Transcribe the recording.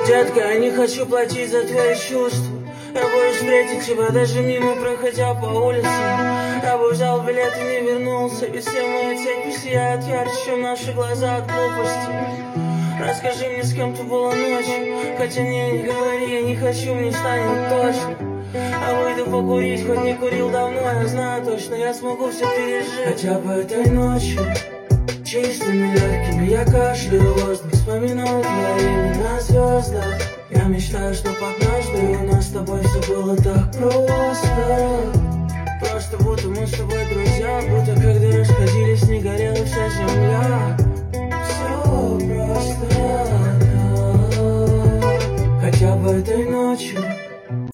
Детка, я не хочу платить за твои чувства. Я боюсь встретить тебя даже мимо, проходя по улице. Я бы взял билет и не вернулся, и все мои цепи сияют ярче, чем наши глаза от глупости. Расскажи мне, с кем ты была ночью, хотя не говори, я не хочу, мне станет точно. А выйду покурить, хоть не курил давно, я знаю точно, я смогу все пережить. Хотя бы этой ночью, чистыми легкими, я кашляю воздух, вспоминаю твои имена на звездах. Я мечтаю, чтоб однажды у нас с тобой все было так просто. Просто будто мы с тобой друзья, будто когда расходились, не горела вся земля. Все просто, да. Хотя бы этой ночью,